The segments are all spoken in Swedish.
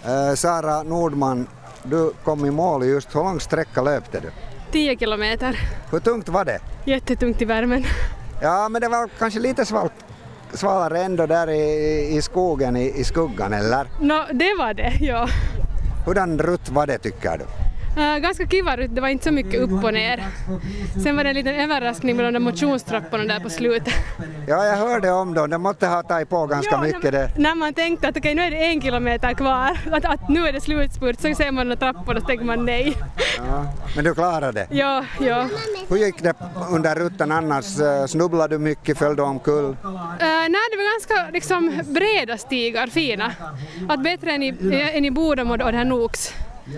Sara Nordman, du kom i mål just. Hur lång sträcka löpte du? 10 kilometer. Hur tungt var det? Jättetungt i värmen. Ja, men det var kanske lite svalare ändå där i skogen i skuggan, eller? Det var det, ja. Hurdan rutt var det, tycker du? Ganska kiva rutt, det var inte så mycket upp och ner. Sen var det en liten överraskning med de där motionstrapporna där på slutet. Ja, jag hörde om dem. De måste ha tagit på ganska mycket det. När man tänkte att okej, nu är det 1 kilometer kvar, att nu är det slutspurt, så ser man de trapporna och så tänker man nej. Ja, men du klarade det? Ja. Hur gick det under rutten annars? Snubblade du mycket, föll du omkull? Nej, det var ganska liksom breda stigar, fina. Att bättre än i Bodom och det här Noks.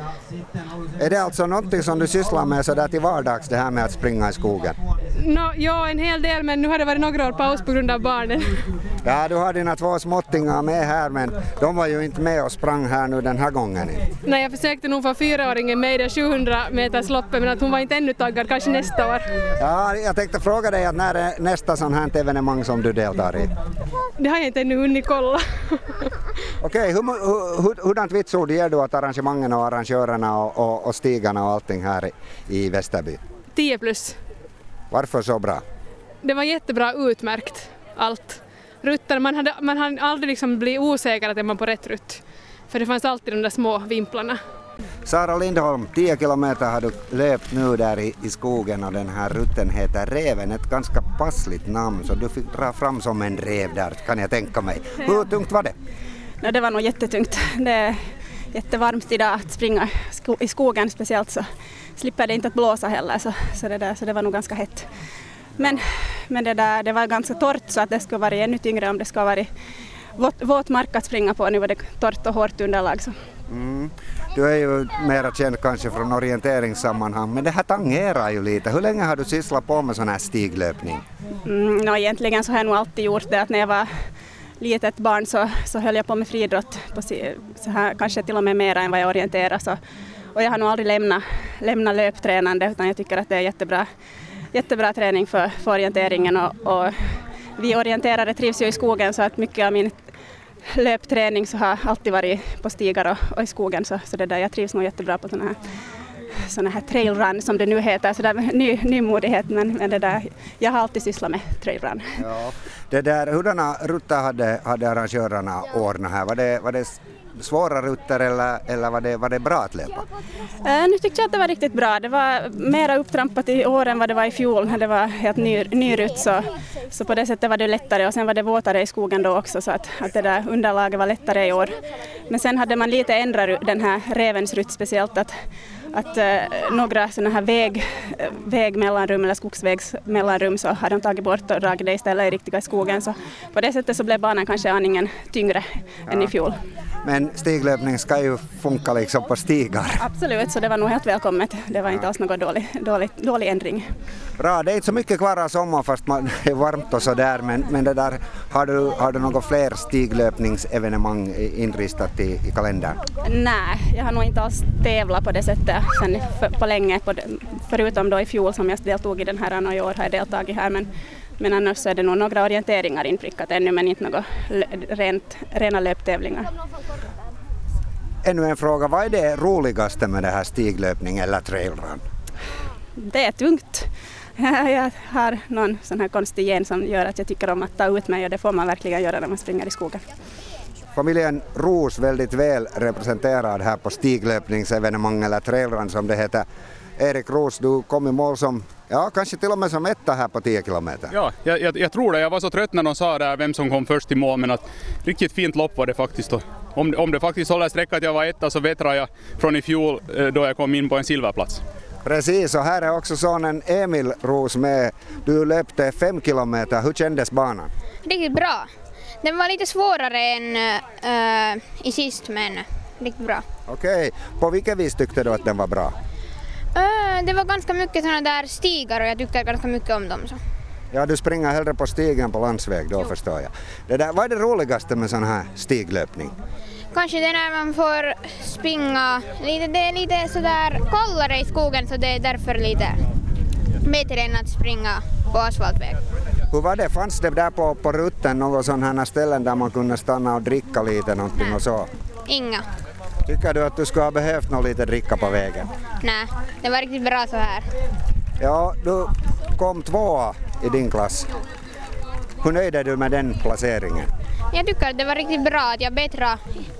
Är det alltså någonting som du sysslar med så där till vardags, det här med att springa i skogen? Ja, en hel del, men nu har det varit några år paus på grund av barnen. Ja, du har dina 2 småttingar med här, men de var ju inte med och sprang här nu den här gången. Nej, jag försökte nog få 4-åringen med i det 700 meters loppet, men att hon var inte ännu taggad, kanske nästa år. Ja, jag tänkte fråga dig att när är nästa sån här evenemang som du deltar i? Det har jag inte ännu hunnit kolla. Okej, hurdant vitsord ger du åt arrangemangen och arrangörerna och stigarna och allting här i Västerby? 10+. Varför så bra? Det var jättebra utmärkt, allt. Rutter, man hann aldrig liksom bli osäker att är man på rätt rutt. För det fanns alltid de där små vimplarna. Sara Lindholm, 10 kilometer har du löpt nu där i skogen och den här rutten heter Reven. Ett ganska passligt namn, så du fick dra fram som en rev där, kan jag tänka mig. Hur tungt var det? Ja, det var nog jättetungt. Det är jättevarmt idag att springa i skogen, speciellt så slipper det inte att blåsa heller, så det var nog ganska hett. Men det var ganska torrt, så att det skulle vara ännu tyngre om det skulle vara våt mark att springa på. Nu var det torrt och hårt underlag. Så. Du är ju mera känd kanske från orienteringssammanhang, men det här tangerar ju lite. Hur länge har du sysslat på med sån här stiglöpning? Egentligen så har jag nog alltid gjort det, att när jag var litet barn så höll jag på med friidrott, så här, kanske till och med mer än vad jag orienterar. Så. Och jag har nog aldrig lämnat löptränande, utan jag tycker att det är jättebra träning för orienteringen. Och vi orienterare trivs ju i skogen, så att mycket av min löpträning så har alltid varit på stigar och i skogen. Så det där, jag trivs nog jättebra på såna här trailrun som det nu heter, så där nymodighet, men det där, jag har alltid sysslat med trailrun. Ja, det där, hurdana rutter hade arrangörerna ordnat här? Var det svåra rutter eller var det bra att löpa? Nu tyckte jag att det var riktigt bra. Det var mera upptrampat i år än vad det var i fjol när det var helt ny rutt, så på det sättet var det lättare, och sen var det våtare i skogen då också, så att det där underlaget var lättare i år. Men sen hade man lite ändrat den här Revens rutt, speciellt att några sådana här vägmellanrum eller skogsvägsmellanrum så har de tagit bort och dragit det istället i riktiga skogen, så på det sättet så blev banan kanske aningen tyngre än i fjol. Men stiglöpning ska ju funka liksom på stigar. Absolut, så det var nog helt välkommet. Det var inte alls någon dålig ändring. Bra, det är inte så mycket kvar av sommar fast det är varmt och sådär, men det där, har du några fler stiglöpningsevenemang inristat i kalendern? Nej, jag har nog inte alls tävlat på det sättet sen på länge, förutom då i fjol som jag deltog i den här, och i år har jag deltagit här, men annars så är det nog några orienteringar inprickat ännu, men inte några rena löptävlingar. Ännu en fråga, vad är det roligaste med det här stiglöpning eller trailrun? Det är tungt. Jag har någon sån här konstig gen som gör att jag tycker om att ta ut mig, och det får man verkligen göra när man springer i skogen. Familjen Roos väldigt väl representerad här på stiglöpningsevenemang eller trailrun som det heter. Erik Roos, du kom i mål som, kanske till och med som etta här på 10 kilometer. Ja, jag tror det. Jag var så trött när de sa där vem som kom först i mål, men att riktigt fint lopp var det faktiskt. Om det faktiskt håller sträcka att jag var etta, så vettrar jag från i fjol då jag kom in på en silverplats. Precis, och här är också sonen Emil Roos med. Du löpte 5 kilometer. Hur kändes banan? Riktigt bra. Den var lite svårare än i sist, men riktigt bra. Okej, på vilket vis tyckte du att den var bra? Det var ganska mycket sådana där stigar, och jag tyckte ganska mycket om dem. Så. Ja, du springer hellre på stigen på landsväg då, förstår jag. Vad är det roligaste med sån här stiglöpning? Kanske det när man får springa, det är lite sådär kallare i skogen, så det är därför lite bättre än att springa på asfaltväg. Hur var det? Fanns det där på rutten några sådana här ställen där man kunde stanna och dricka lite någonting och så? Inga. Tycker du att du skulle ha behövt något lite dricka på vägen? Nej, det var riktigt bra så här. Ja, du kom 2 i din klass. Hur nöjd är du med den placeringen? Jag tycker att det var riktigt bra att jag bättrade.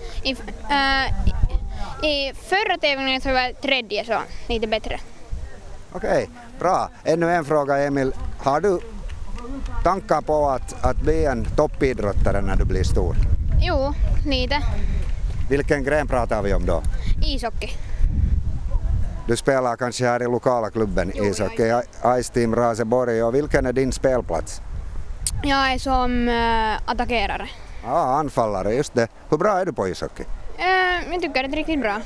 I förra tävlingen så var jag 3:e, så lite bättre. Okej, bra. Ännu en fråga, Emil. Har du tankar på att bli en toppidrottare när du blir stor? Jo, lite. Vilken gren pratar vi om då? Ishockey. Du spelar kanske här i lokala klubben ishockey, Ice Team Raseborg, och vilken är din spelplats? Jag är som attackerare. Ja, anfallare, just det. Hur bra är du på ishockey? Jag tycker det är riktigt bra.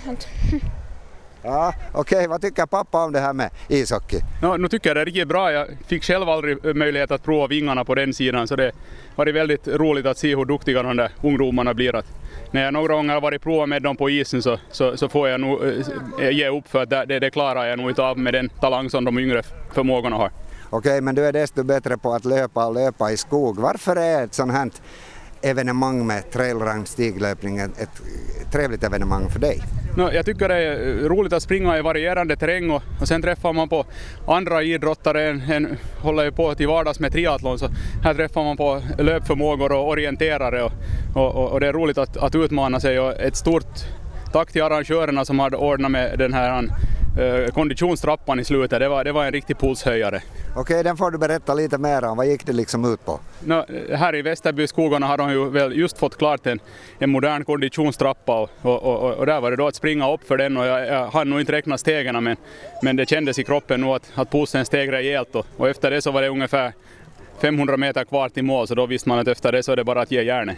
Ja, okej. Vad tycker pappa om det här med ishockey? Nu tycker jag det är riktigt bra. Jag fick själv aldrig möjlighet att prova vingarna på den sidan, så det var väldigt roligt att se hur duktiga de där ungdomarna blir. Att när jag några gånger har varit prova med dem på isen så får jag nog ge upp, för att det klarar jag nog inte av med den talang som de yngre förmågorna har. Okej, men du är desto bättre på att löpa i skog. Varför är ett sånt här evenemang med trailrun stiglöpning ett trevligt evenemang för dig? Jag tycker det är roligt att springa i varierande terräng, och sen träffar man på andra idrottare. En håller ju på till vardags med triathlon, så här träffar man på löpförmågor och orienterare, och det är roligt att utmana sig. Och ett stort tack till arrangörerna som hade ordnat med den här konditionstrappan i slutet. Det var en riktig pulshöjare. Okej, den får du berätta lite mer om. Vad gick det liksom ut på? Här i Västerbyskogarna har de ju väl just fått klart en modern konditionstrappa, och där var det då att springa upp för den, och jag hann nog inte räkna stegen, men det kändes i kroppen nog att pulsen steg rejält, och efter det så var det ungefär 500 meter kvar till mål, så då visste man att efter det så är det bara att ge järnet.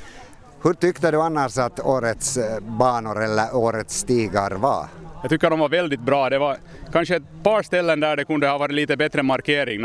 Hur tyckte du annars att årets banor eller årets stigar var? Jag tycker de var väldigt bra. Det var kanske ett par ställen där det kunde ha varit lite bättre markering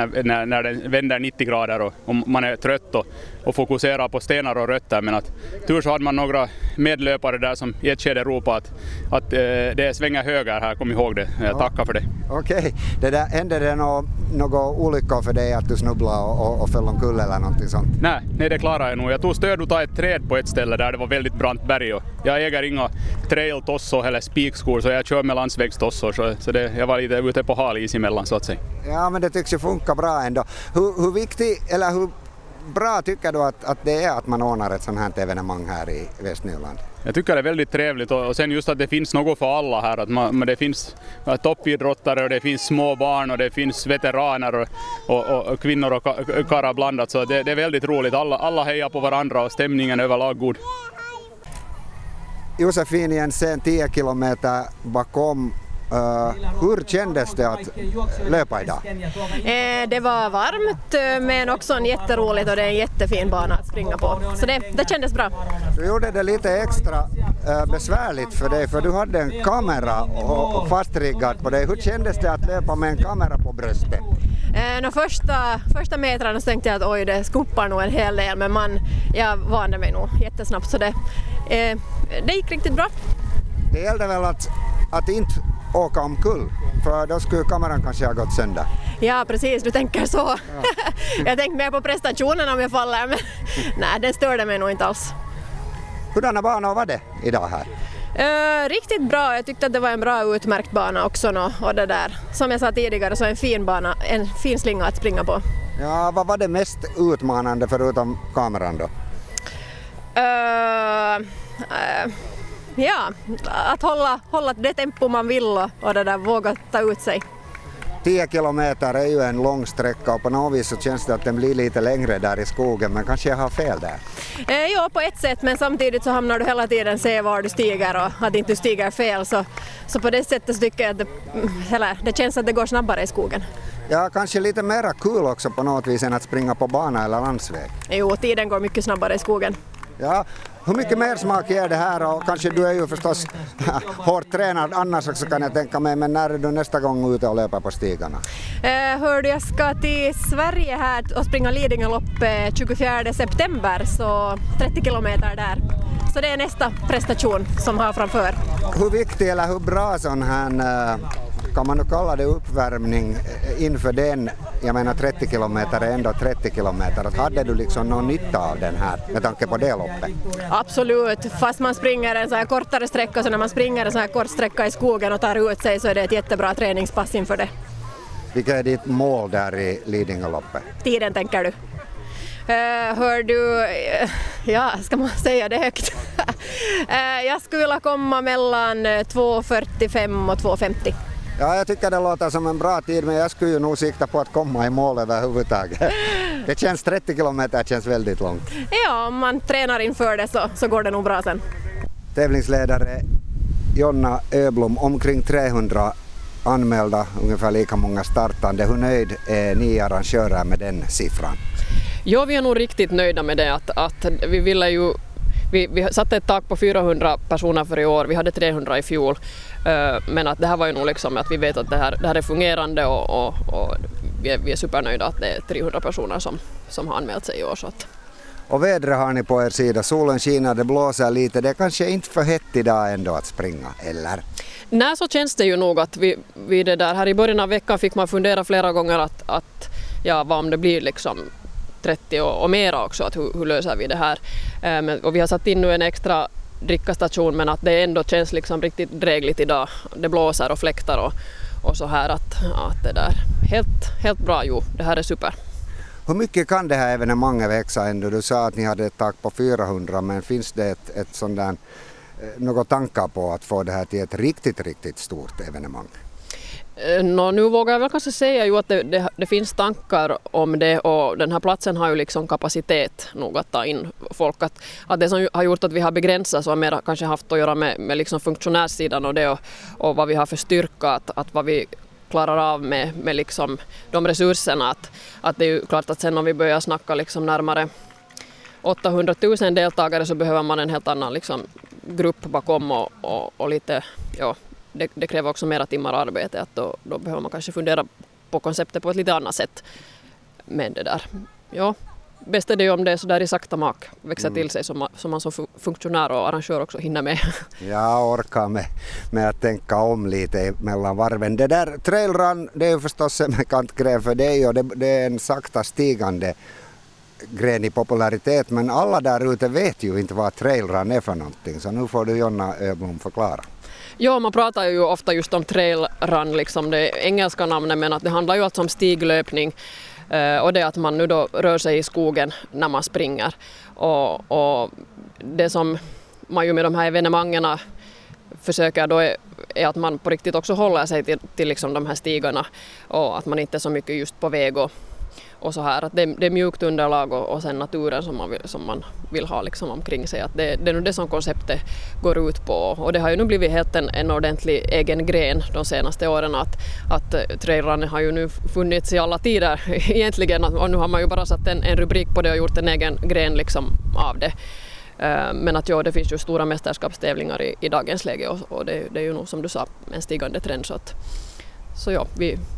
när den vänder 90 grader och man är trött och fokuserar på stenar och rötter. Men tur så hade man några medlöpare där som i ett skede ropade att det svänger höger här, kom ihåg det. Jag tackar för det. Okej, hände det något olyckor för dig att du snubblade och föll omkull eller någonting sånt? Nej, det klarar jag nog. Jag tog stöd av ett träd på ett ställe där det var väldigt brant berg, och jag äger inga trail-tossor eller spikskor, så jag kör med landsvägstossor, så jag var lite ute på halis emellan, så att säga. Ja, men det tycks ju funka bra ändå. Hur viktig, eller hur bra tycker du att det är att man ordnar ett sånt här evenemang här i Västnyland? Jag tycker det är väldigt trevligt, och sen just att det finns något för alla här. Att det finns toppidrottare, och det finns små barn, och det finns veteraner och kvinnor och karlar blandat, så det är väldigt roligt. Alla hejar på varandra och stämningen är överlag god. Josefin, i en sen 10 kilometer bakom, hur kändes det att löpa idag? Det var varmt, men också en jätteroligt, och det är en jättefin bana att springa på. Så det kändes bra. Du gjorde det lite extra besvärligt för dig, för du hade en kamera och fastriggad på dig. Hur kändes det att löpa med en kamera på bröstet? Första metrarna så tänkte jag att oj, det skumpar nog en hel del, men jag vande mig nog jättesnabbt, så det gick riktigt bra. Det gällde väl att inte åka omkull, för då skulle kameran kanske ha gått sönder. Ja, precis, du tänker så. Ja. Jag tänkte mer på prestationen om jag faller, men nej, det störde mig nog inte alls. Hurdana banor var det idag här? Riktigt bra, jag tyckte att det var en bra utmärkt bana också, och det där, som jag sa tidigare, så en fin bana, en fin slinga att springa på. Ja, vad var det mest utmanande förutom kameran då? Ja, att hålla det tempo man vill och det där, våga ta ut sig. 10 kilometer är ju en lång sträcka, och på något vis så känns det att den blir lite längre där i skogen, men kanske jag har fel där? Ja, på ett sätt, men samtidigt så hamnar du hela tiden se var du stiger och att inte du stiger fel, så på det sättet så tycker jag att det känns att det går snabbare i skogen. Ja, kanske lite mera kul också på något vis än att springa på bana eller landsväg. Jo, tiden går mycket snabbare i skogen. Ja, hur mycket mer smak ger det här, och kanske du är ju förstås hårt tränad annars också, kan jag tänka mig, men när är du nästa gång ute och löper på stigarna? Hörde jag ska till Sverige här och springa Lidingöloppet 24 september, så 30 kilometer där. Så det är nästa prestation som har framför. Hur viktig eller hur bra sån här kan man nu kalla det uppvärmning inför den, jag menar 30 kilometer är ändå 30 kilometer, att hade du liksom någon nytta av den här med tanke på det loppet? Absolut, fast man springer en så här kortare sträcka, så när man springer en så här kort sträcka i skogen och tar ut sig så är det ett jättebra träningspass inför det. Vilket är ditt mål där i Lidingöloppet? Tiden tänker du? Hör du, ja, ska man säga det högt? Jag skulle vilja komma mellan 2.45 och 2.50. Ja, jag tycker det låter som en bra tid, men jag skulle ju nog sikta på att komma i mål överhuvudtaget. Det känns 30 kilometer känns väldigt långt. Ja, om man tränar inför det så går det nog bra sen. Tävlingsledare Jonna Öblom, omkring 300 anmälda, ungefär lika många startande. Hur nöjd är ni arrangörer med den siffran? Ja, vi är nog riktigt nöjda med det att vi ville ju vi satte ett tak på 400 personer för i år, vi hade 300 i fjol, men att det här var ju nog liksom att vi vet att det här är fungerande och vi är supernöjda att det är 300 personer som har anmält sig i år. Så att. Och vädret har ni på er sida, solen skiner, det blåser lite, det är kanske inte för hett idag ändå att springa, eller? Nej, så känns det ju nog att vi det där här i början av veckan fick man fundera flera gånger att ja, vad om det blir liksom 30 och mera också, att hur löser vi det här. Och vi har satt in nu en extra drickastation, men att det ändå känns liksom riktigt drägligt idag. Det blåser och fläktar och så här att det där helt bra, jo, det här är super. Hur mycket kan det här evenemanget växa ändå? Du sa att ni hade ett tak på 400, men finns det ett sånt där, något tankar på att få det här till ett riktigt stort evenemang? Nu vågar jag väl kanske säga ju att det finns tankar om det, och den här platsen har ju liksom kapacitet nog att ta in folk. Att det som har gjort att vi har begränsat så har mer kanske haft att göra med liksom funktionärssidan och det och vad vi har för styrka, att vad vi klarar av med liksom de resurserna. Att det är ju klart att sen om vi börjar snacka liksom närmare 800 000 deltagare så behöver man en helt annan liksom grupp bakom och lite, ja, det kräver också mera timmar arbete, att då behöver man kanske fundera på konceptet på ett lite annat sätt. Men det där, ja, bäst är det ju om det är så där i sakta mak, växer till sig som man som funktionär och arrangör också hinner med. Jag orkar med att tänka om lite mellan varven. Det där trailrun, det är ju förstås en bekant grej för dig och det är en sakta stigande gren i popularitet, men alla där ute vet ju inte vad trailrun är för någonting, så nu får du Jonna Öblom förklara. Ja, man pratar ju ofta just om trailrun, liksom det engelska namnet, men att det handlar ju alltså om stiglöpning och det att man nu då rör sig i skogen när man springer. Och det som man ju med de här evenemangen försöker då är att man på riktigt också håller sig till liksom de här stigarna och att man inte är så mycket just på väg och så här, att det är mjukt underlag och sen naturen som man vill ha liksom omkring sig. Att det är nog det som konceptet går ut på, och det har ju nu blivit helt en ordentlig egen gren de senaste åren, att trailrun har ju nu funnits i alla tider egentligen, och nu har man ju bara satt en rubrik på det och gjort en egen gren liksom av det. Men att ja, det finns ju stora mästerskapstävlingar i dagens läge och det är ju nog som du sa en stigande trend, så ja,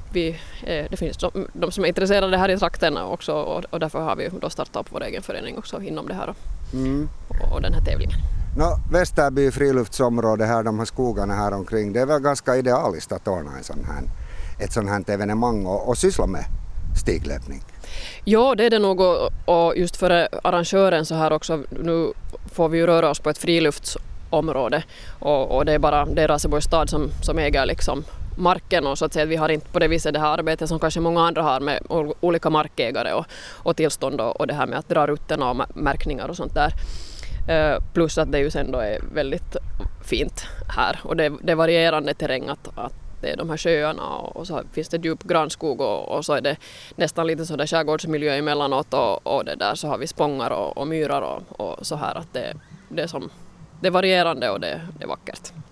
det finns de som är intresserade här i trakterna också, och därför har vi då startat upp vår egen förening också inom det här och den här tävlingen. Västerby friluftsområde här, de här skogarna här omkring, det är väl ganska idealiskt att ordna ett sånt här evenemang och syssla med stiglöpning? Ja, det är det nog, och just för arrangören så här också, nu får vi ju röra oss på ett friluftsområde och det är Raseborgs stad som äger liksom marken, och så att säga vi har inte på det viset det här arbetet som kanske många andra har med olika markägare och tillstånd och det här med att dra rutterna och märkningar och sånt där. Plus att det ju sen då är väldigt fint här, och det är varierande terräng, att det är de här sjöarna och så finns det djup granskog och så är det nästan lite så där skärgårdsmiljö emellanåt och det där så har vi spångar och myrar och så här, att det är varierande och det är vackert.